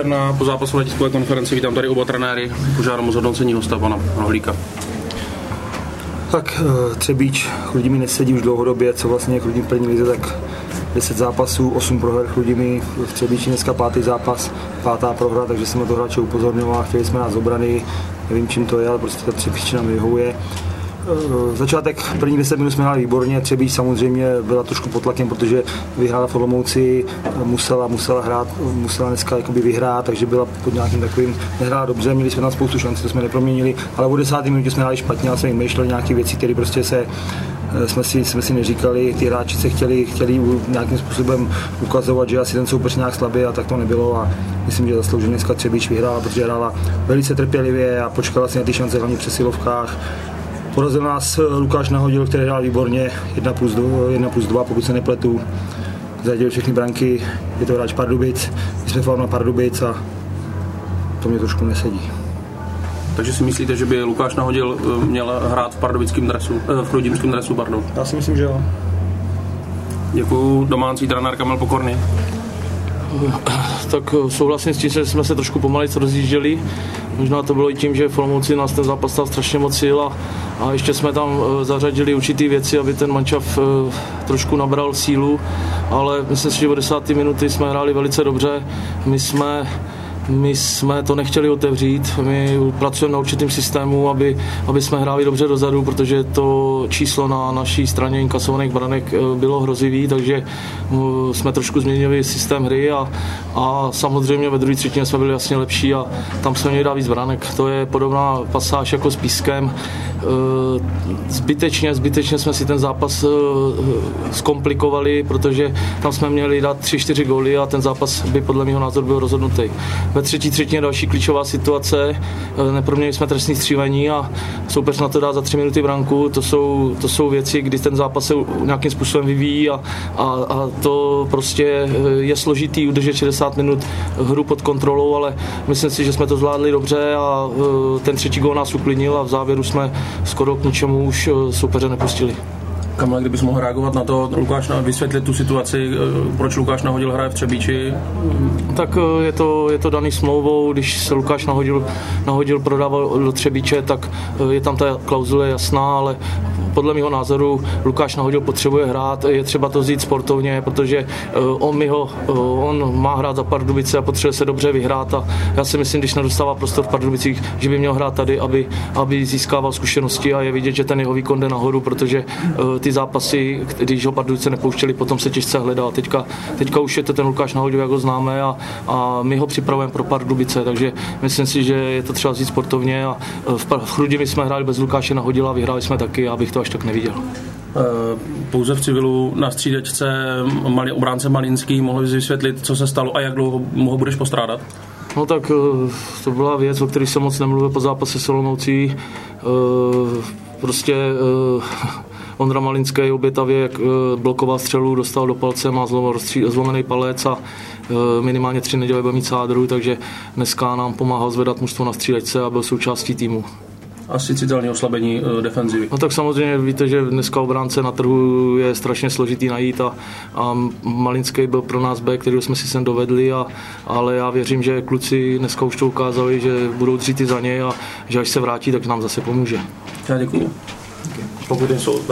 na pozápasové tiskové konferenci. Vítám tady oba trenéry. Požádám o zhodnocení hosta, pana Rohlíka. Tak Třebíč Chrudimi nesedí už dlouhodobě, co vlastně Chrudimi v první lize, tak 10 zápasů, 8 proher Chrudimi, v Třebíči dneska 5. zápas, 5. prohra, takže jsme to hráče upozorňoval, chtěli jsme nás z obrany, nevím čím to je, ale prostě ta Třebíč nám vyhovuje. Začátek první 10 minut jsme hráli výborně, Třebíč samozřejmě byla trošku pod tlakem, protože vyhrála v Olomouci, musela hrát, musela dneska jakoby vyhrát, takže byla pod nějakým takovým, nehrála dobře, měli jsme tam spoustu šancí, to jsme neproměnili, ale o 10. minutě jsme hráli špatně, ale jsme vymýšleli nějaké věci, které prostě jsme si neříkali, ty hráči se chtěli nějakým způsobem ukazovat, že asi ten soupeř nějak slabý, a tak to nebylo, a myslím, že zaslouženě dneska Třebíč vyhrála, protože hrála velice trpělivě a počkala si na ty šance hlavně v přesilovkách. Porazil nás Lukáš Nahodil, který hrál výborně, 1+2, pokud se nepletu. Zadělil všechny branky, je to hráč Pardubic, my jsme fakt na Pardubic a to mě trošku nesedí. Takže si myslíte, že by Lukáš Nahodil měl hrát v chrudimském dresu? Pardon. Já si myslím, že jo. Děkuju, domácí trenér Kamil Pokorný. Tak souhlasím s tím, že jsme se trošku pomalejc rozjížděli. Možná to bylo i tím, že v Olomouci nás ten zápas stál strašně moc sil a ještě jsme tam zařadili určitý věci, aby ten mančav trošku nabral sílu, ale myslím si, že v 10. minuty jsme hráli velice dobře. My jsme to nechtěli otevřít, my pracujeme na určitým systému, aby jsme hráli dobře dozadu, protože to číslo na naší straně inkasovaných branek bylo hrozivý, takže jsme trošku změnili systém hry a samozřejmě ve druhé třetině jsme byli jasně lepší a tam jsme měli dát víc branek. To je podobná pasáž jako s Pískem. Zbytečně jsme si ten zápas zkomplikovali, protože tam jsme měli dát 3-4 góly a ten zápas by podle mého názoru byl rozhodnutý. Ve třetí třetině další klíčová situace, neproměnili jsme trestní střílení a soupeř na to dá za 3 minuty branku, to jsou věci, kdy ten zápas se nějakým způsobem vyvíjí a to prostě je složitý udržet 60 minut hru pod kontrolou, ale myslím si, že jsme to zvládli dobře a ten třetí gól nás uklidnil a v závěru jsme skoro k ničemu už soupeře nepustili. Kamile, kdybys mohl reagovat na to, vysvětlit tu situaci, proč Lukáš Nahodil hraje v Třebíči? Tak je to daný smlouvou, když se Lukáš Nahodil prodával do Třebíče, tak je tam ta klauzule jasná, ale podle mého názoru Lukáš Nahodil potřebuje hrát, je třeba to vzít sportovně, protože on má hrát za Pardubice a potřebuje se dobře vyhrát a já si myslím, když nedostává prostor v Pardubicích, že by měl hrát tady, aby získával zkušenosti a je vidět, že ten jeho výkon jde nahoru, protože ty zápasy, když ho Pardubice nepouštěli, potom se těžce hledal. Teďka už je to ten Lukáš Nahodil, jak ho známe a my ho připravujeme pro Pardubice, takže myslím si, že je to třeba vzít sportovně a v Chrudimi jsme hráli bez Lukáše Nahodila, vyhráli jsme taky, abych to až tak neviděl. Pouze v civilu na střídačce obránce Malinský, mohl bys vysvětlit, co se stalo a jak dlouho ho budeš postrádat? No tak to byla věc, o které jsem moc nemluvil po zápase s Olomoucí. Ondra Malinský obětavě, jak blokoval střelu, dostal do palce, má zlomený palec a minimálně 3 neděle bude mít sádru, takže dneska nám pomáhal zvedat mužstvo na střídačce a byl součástí týmu. Asi citelné oslabení defenzivy. No tak samozřejmě víte, že dneska obránce na trhu je strašně složitý najít a Malinský byl pro nás B, kterého jsme si sem dovedli, ale já věřím, že kluci dneska už to ukázali, že budou dřít i za něj a že až se vrátí, tak nám zase pomůže. Já děkuju. Pokud jsou